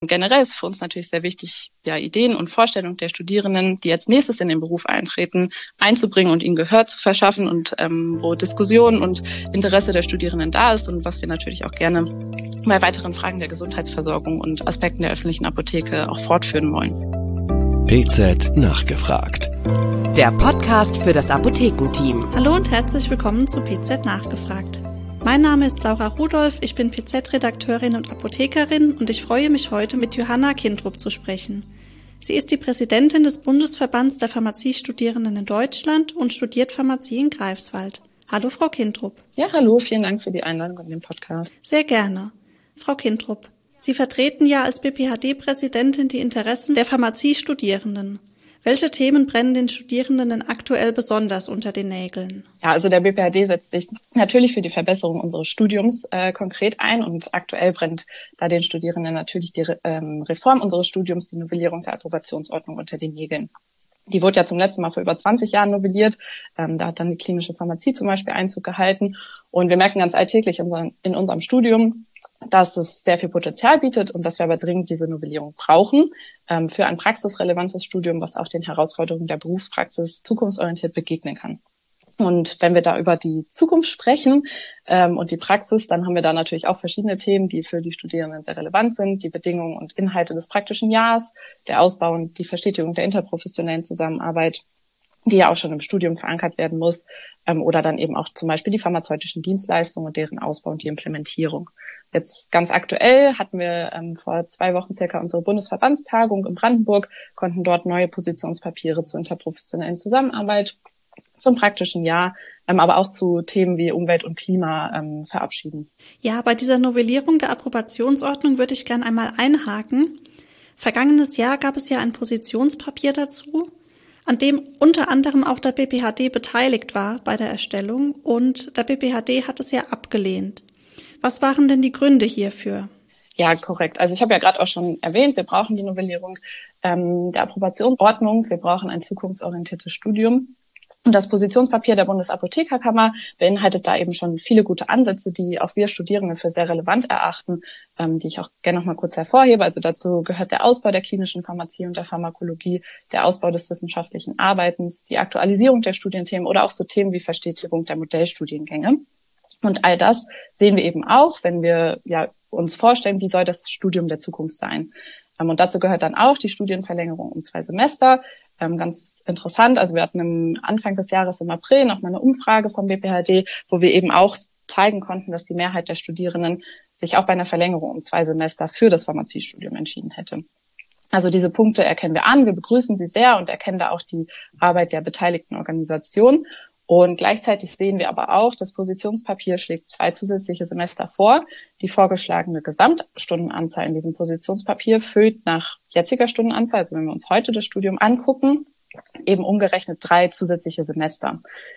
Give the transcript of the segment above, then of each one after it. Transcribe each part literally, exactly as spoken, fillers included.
Generell ist für uns natürlich sehr wichtig, ja, Ideen und Vorstellungen der Studierenden, die als nächstes in den Beruf eintreten, einzubringen und ihnen Gehör zu verschaffen und ähm, wo Diskussion und Interesse der Studierenden da ist und was wir natürlich auch gerne bei weiteren Fragen der Gesundheitsversorgung und Aspekten der öffentlichen Apotheke auch fortführen wollen. P Z nachgefragt. Der Podcast für das Apothekenteam. Hallo und herzlich willkommen zu P Z nachgefragt. Mein Name ist Laura Rudolph, ich bin P Z-Redakteurin und Apothekerin und ich freue mich heute mit Johanna Kindrup zu sprechen. Sie ist die Präsidentin des Bundesverbands der Pharmaziestudierenden in Deutschland und studiert Pharmazie in Greifswald. Hallo Frau Kindrup. Ja, hallo, vielen Dank für die Einladung in den Podcast. Sehr gerne. Frau Kindrup, Sie vertreten ja als B P H D-Präsidentin die Interessen der Pharmaziestudierenden. Welche Themen brennen den Studierenden denn aktuell besonders unter den Nägeln? Ja, also der B P H D setzt sich natürlich für die Verbesserung unseres Studiums äh, konkret ein und aktuell brennt da den Studierenden natürlich die ähm, Reform unseres Studiums, die Novellierung der Approbationsordnung unter den Nägeln. Die wurde ja zum letzten Mal vor über zwanzig Jahren novelliert. Ähm, da hat dann die klinische Pharmazie zum Beispiel Einzug gehalten. Und wir merken ganz alltäglich in unserem, in unserem Studium, dass es sehr viel Potenzial bietet und dass wir aber dringend diese Novellierung brauchen ähm, für ein praxisrelevantes Studium, was auch den Herausforderungen der Berufspraxis zukunftsorientiert begegnen kann. Und wenn wir da über die Zukunft sprechen ähm, und die Praxis, dann haben wir da natürlich auch verschiedene Themen, die für die Studierenden sehr relevant sind. Die Bedingungen und Inhalte des praktischen Jahres, der Ausbau und die Verstetigung der interprofessionellen Zusammenarbeit, die ja auch schon im Studium verankert werden muss, ähm, oder dann eben auch zum Beispiel die pharmazeutischen Dienstleistungen und deren Ausbau und die Implementierung. Jetzt ganz aktuell hatten wir ähm, vor zwei Wochen circa unsere Bundesverbandstagung in Brandenburg, konnten dort neue Positionspapiere zur interprofessionellen Zusammenarbeit, zum praktischen Jahr, ähm, aber auch zu Themen wie Umwelt und Klima ähm, verabschieden. Ja, bei dieser Novellierung der Approbationsordnung würde ich gern einmal einhaken. Vergangenes Jahr gab es ja ein Positionspapier dazu, an dem unter anderem auch der B P H D beteiligt war bei der Erstellung und der B P H D hat es ja abgelehnt. Was waren denn die Gründe hierfür? Ja, korrekt. Also ich habe ja gerade auch schon erwähnt, wir brauchen die Novellierung ähm, der Approbationsordnung, wir brauchen ein zukunftsorientiertes Studium. Und das Positionspapier der Bundesapothekerkammer beinhaltet da eben schon viele gute Ansätze, die auch wir Studierende für sehr relevant erachten, ähm, die ich auch gerne noch mal kurz hervorhebe. Also dazu gehört der Ausbau der klinischen Pharmazie und der Pharmakologie, der Ausbau des wissenschaftlichen Arbeitens, die Aktualisierung der Studienthemen oder auch so Themen wie Verstetigung der Modellstudiengänge. Und all das sehen wir eben auch, wenn wir ja uns vorstellen, wie soll das Studium der Zukunft sein. Und dazu gehört dann auch die Studienverlängerung um zwei Semester. Ähm, ganz interessant, also wir hatten am Anfang des Jahres im April noch mal eine Umfrage vom B P H D, wo wir eben auch zeigen konnten, dass die Mehrheit der Studierenden sich auch bei einer Verlängerung um zwei Semester für das Pharmaziestudium entschieden hätte. Also diese Punkte erkennen wir an, wir begrüßen sie sehr und erkennen da auch die Arbeit der beteiligten Organisationen. Und gleichzeitig sehen wir aber auch, das Positionspapier schlägt zwei zusätzliche Semester vor. Die vorgeschlagene Gesamtstundenanzahl in diesem Positionspapier füllt nach jetziger Stundenanzahl, also wenn wir uns heute das Studium angucken, eben umgerechnet drei zusätzliche Semester.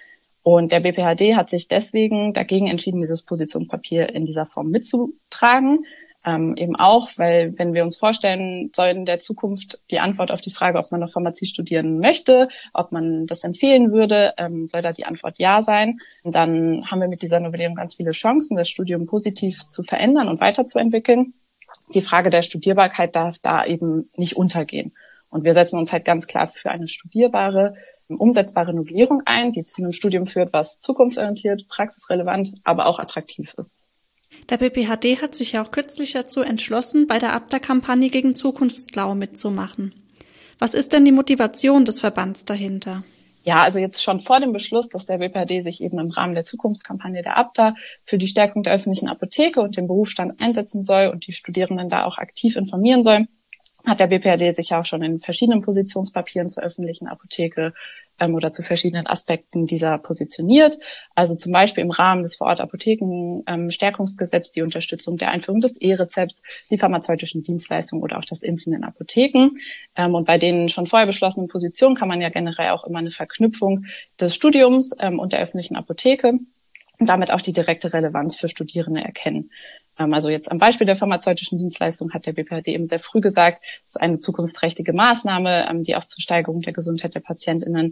Und der B P H D hat sich deswegen dagegen entschieden, dieses Positionspapier in dieser Form mitzutragen. Ähm, eben auch, weil wenn wir uns vorstellen, soll in der Zukunft die Antwort auf die Frage, ob man noch Pharmazie studieren möchte, ob man das empfehlen würde, ähm, soll da die Antwort ja sein. Und dann haben wir mit dieser Novellierung ganz viele Chancen, das Studium positiv zu verändern und weiterzuentwickeln. Die Frage der Studierbarkeit darf da eben nicht untergehen. Und wir setzen uns halt ganz klar für eine studierbare, umsetzbare Novellierung ein, die zu einem Studium führt, was zukunftsorientiert, praxisrelevant, aber auch attraktiv ist. Der B P H D hat sich ja auch kürzlich dazu entschlossen, bei der A B D A-Kampagne gegen Zukunftsklau mitzumachen. Was ist denn die Motivation des Verbands dahinter? Ja, also jetzt schon vor dem Beschluss, dass der B P H D sich eben im Rahmen der Zukunftskampagne der A B D A für die Stärkung der öffentlichen Apotheke und den Berufsstand einsetzen soll und die Studierenden da auch aktiv informieren soll, hat der B P H D sich ja auch schon in verschiedenen Positionspapieren zur öffentlichen Apotheke ähm, oder zu verschiedenen Aspekten dieser positioniert. Also zum Beispiel im Rahmen des Vorort-Apotheken-Stärkungsgesetzes die Unterstützung der Einführung des E-Rezepts, die pharmazeutischen Dienstleistungen oder auch das Impfen in Apotheken. Ähm, und bei den schon vorher beschlossenen Positionen kann man ja generell auch immer eine Verknüpfung des Studiums ähm, und der öffentlichen Apotheke und damit auch die direkte Relevanz für Studierende erkennen. Also jetzt am Beispiel der pharmazeutischen Dienstleistung hat der B P H D eben sehr früh gesagt, es ist eine zukunftsträchtige Maßnahme, die auch zur Steigerung der Gesundheit der PatientInnen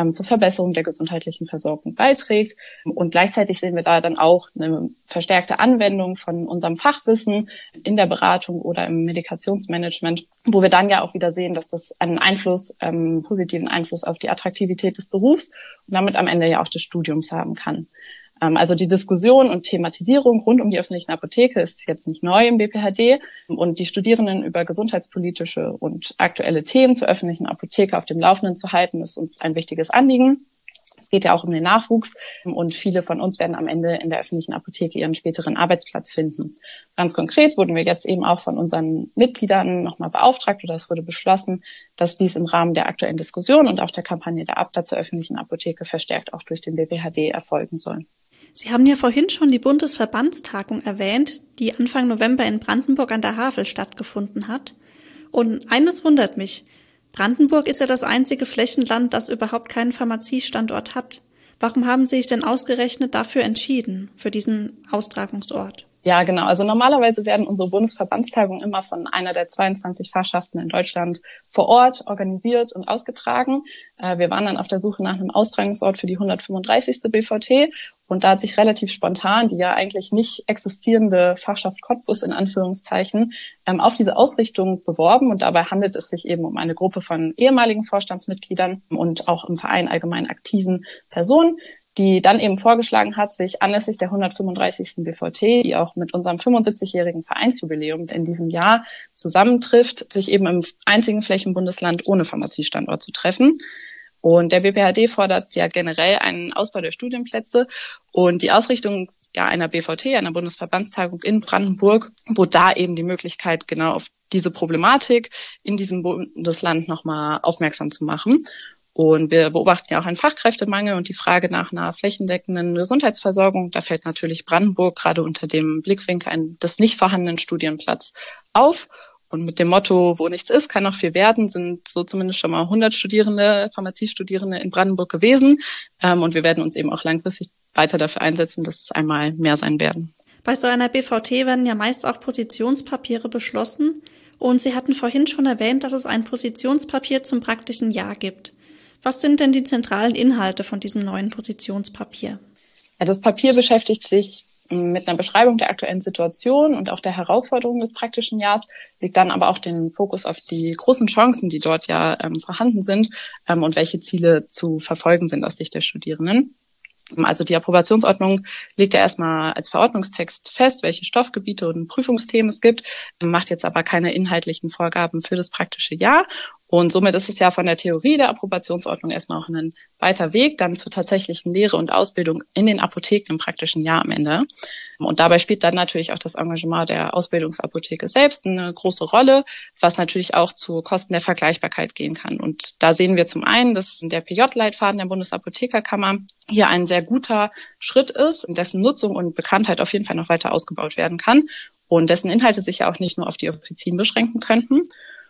ähm, zur Verbesserung der gesundheitlichen Versorgung beiträgt. Und gleichzeitig sehen wir da dann auch eine verstärkte Anwendung von unserem Fachwissen in der Beratung oder im Medikationsmanagement, wo wir dann ja auch wieder sehen, dass das einen Einfluss, ähm, positiven Einfluss auf die Attraktivität des Berufs und damit am Ende ja auch des Studiums haben kann. Also die Diskussion und Thematisierung rund um die öffentliche Apotheke ist jetzt nicht neu im B P H D und die Studierenden über gesundheitspolitische und aktuelle Themen zur öffentlichen Apotheke auf dem Laufenden zu halten, ist uns ein wichtiges Anliegen. Es geht ja auch um den Nachwuchs und viele von uns werden am Ende in der öffentlichen Apotheke ihren späteren Arbeitsplatz finden. Ganz konkret wurden wir jetzt eben auch von unseren Mitgliedern nochmal beauftragt oder es wurde beschlossen, dass dies im Rahmen der aktuellen Diskussion und auch der Kampagne der Abda zur öffentlichen Apotheke verstärkt auch durch den B P H D erfolgen soll. Sie haben ja vorhin schon die Bundesverbandstagung erwähnt, die Anfang November in Brandenburg an der Havel stattgefunden hat. Und eines wundert mich. Brandenburg ist ja das einzige Flächenland, das überhaupt keinen Pharmaziestandort hat. Warum haben Sie sich denn ausgerechnet dafür entschieden, für diesen Austragungsort? Ja, genau. Also normalerweise werden unsere Bundesverbandstagungen immer von einer der zweiundzwanzig Fachschaften in Deutschland vor Ort organisiert und ausgetragen. Wir waren dann auf der Suche nach einem Austragungsort für die hundertfünfunddreißigste B V T und da hat sich relativ spontan die ja eigentlich nicht existierende Fachschaft Cottbus in Anführungszeichen auf diese Ausrichtung beworben und dabei handelt es sich eben um eine Gruppe von ehemaligen Vorstandsmitgliedern und auch im Verein allgemein aktiven Personen, die dann eben vorgeschlagen hat, sich anlässlich der hundertfünfunddreißigsten B V T, die auch mit unserem fünfundsiebzigjährigen Vereinsjubiläum in diesem Jahr zusammentrifft, sich eben im einzigen Flächenbundesland ohne Pharmaziestandort zu treffen. Und der B P H D fordert ja generell einen Ausbau der Studienplätze und die Ausrichtung ja einer B V T, einer Bundesverbandstagung in Brandenburg, bot da eben die Möglichkeit, genau auf diese Problematik in diesem Bundesland nochmal aufmerksam zu machen. Und wir beobachten ja auch einen Fachkräftemangel und die Frage nach einer flächendeckenden Gesundheitsversorgung. Da fällt natürlich Brandenburg gerade unter dem Blickwinkel des nicht vorhandenen Studienplatzes auf. Und mit dem Motto, wo nichts ist, kann noch viel werden, sind so zumindest schon mal hundert Studierende, Pharmaziestudierende in Brandenburg gewesen. Und wir werden uns eben auch langfristig weiter dafür einsetzen, dass es einmal mehr sein werden. Bei so einer B V T werden ja meist auch Positionspapiere beschlossen. Und Sie hatten vorhin schon erwähnt, dass es ein Positionspapier zum praktischen Jahr gibt. Was sind denn die zentralen Inhalte von diesem neuen Positionspapier? Ja, das Papier beschäftigt sich mit einer Beschreibung der aktuellen Situation und auch der Herausforderungen des praktischen Jahres, legt dann aber auch den Fokus auf die großen Chancen, die dort ja ähm, vorhanden sind ähm, und welche Ziele zu verfolgen sind aus Sicht der Studierenden. Also die Approbationsordnung legt ja erstmal als Verordnungstext fest, welche Stoffgebiete und Prüfungsthemen es gibt, macht jetzt aber keine inhaltlichen Vorgaben für das praktische Jahr. Und somit ist es ja von der Theorie der Approbationsordnung erstmal auch ein weiter Weg dann zur tatsächlichen Lehre und Ausbildung in den Apotheken im praktischen Jahr am Ende. Und dabei spielt dann natürlich auch das Engagement der Ausbildungsapotheke selbst eine große Rolle, was natürlich auch zu Kosten der Vergleichbarkeit gehen kann. Und da sehen wir zum einen, dass der P J-Leitfaden der Bundesapothekerkammer hier ein sehr guter Schritt ist, dessen Nutzung und Bekanntheit auf jeden Fall noch weiter ausgebaut werden kann und dessen Inhalte sich ja auch nicht nur auf die Offizien beschränken könnten.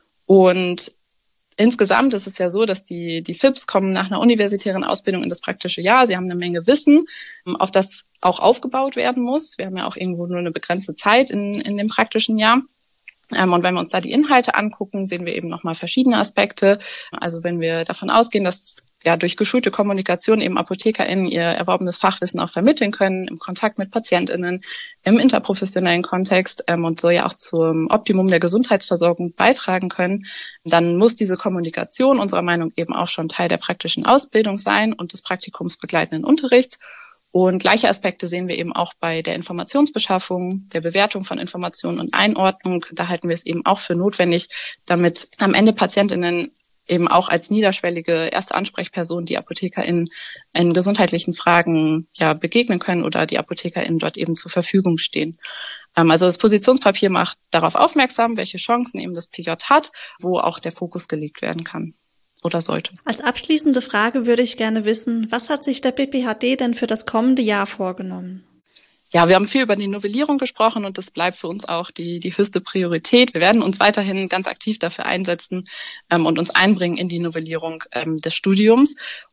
Und insgesamt ist es ja so, dass die, die F I Ps kommen nach einer universitären Ausbildung in das praktische Jahr. Sie haben eine Menge Wissen, auf das auch aufgebaut werden muss. Wir haben ja auch irgendwo nur eine begrenzte Zeit in, in dem praktischen Jahr. Und wenn wir uns da die Inhalte angucken, sehen wir eben nochmal verschiedene Aspekte. Also wenn wir davon ausgehen, dass ja durch geschulte Kommunikation eben ApothekerInnen ihr erworbenes Fachwissen auch vermitteln können, im Kontakt mit PatientInnen, im interprofessionellen Kontext ähm, und so ja auch zum Optimum der Gesundheitsversorgung beitragen können, dann muss diese Kommunikation unserer Meinung eben auch schon Teil der praktischen Ausbildung sein und des praktikumsbegleitenden Unterrichts. Und gleiche Aspekte sehen wir eben auch bei der Informationsbeschaffung, der Bewertung von Informationen und Einordnung. Da halten wir es eben auch für notwendig, damit am Ende PatientInnen eben auch als niederschwellige erste Ansprechperson die ApothekerInnen in gesundheitlichen Fragen ja begegnen können oder die ApothekerInnen dort eben zur Verfügung stehen. Also das Positionspapier macht darauf aufmerksam, welche Chancen eben das P J hat, wo auch der Fokus gelegt werden kann oder sollte. Als abschließende Frage würde ich gerne wissen, was hat sich der B P H D denn für das kommende Jahr vorgenommen? Ja, wir haben viel über die Novellierung gesprochen und das bleibt für uns auch die, die höchste Priorität. Wir werden uns weiterhin ganz aktiv dafür einsetzen ähm, und uns einbringen in die Novellierung ähm, des Studiums.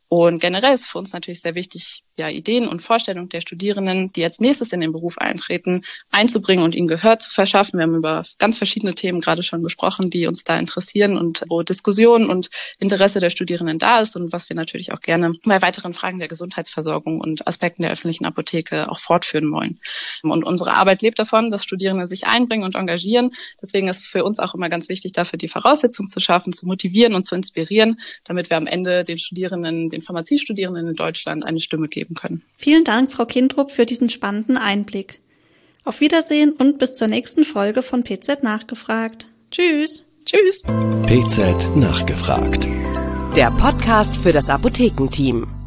Und generell ist für uns natürlich sehr wichtig, ja, Ideen und Vorstellungen der Studierenden, die als nächstes in den Beruf eintreten, einzubringen und ihnen Gehör zu verschaffen. Wir haben über ganz verschiedene Themen gerade schon gesprochen, die uns da interessieren und wo Diskussion und Interesse der Studierenden da ist und was wir natürlich auch gerne bei weiteren Fragen der Gesundheitsversorgung und Aspekten der öffentlichen Apotheke auch fortführen wollen. Und unsere Arbeit lebt davon, dass Studierende sich einbringen und engagieren. Deswegen ist für uns auch immer ganz wichtig, dafür die Voraussetzungen zu schaffen, zu motivieren und zu inspirieren, damit wir am Ende den Studierenden, den Pharmaziestudierenden in Deutschland eine Stimme geben können. Vielen Dank, Frau Kindrup, für diesen spannenden Einblick. Auf Wiedersehen und bis zur nächsten Folge von P Z Nachgefragt. Tschüss. Tschüss. P Z Nachgefragt. Der Podcast für das Apothekenteam.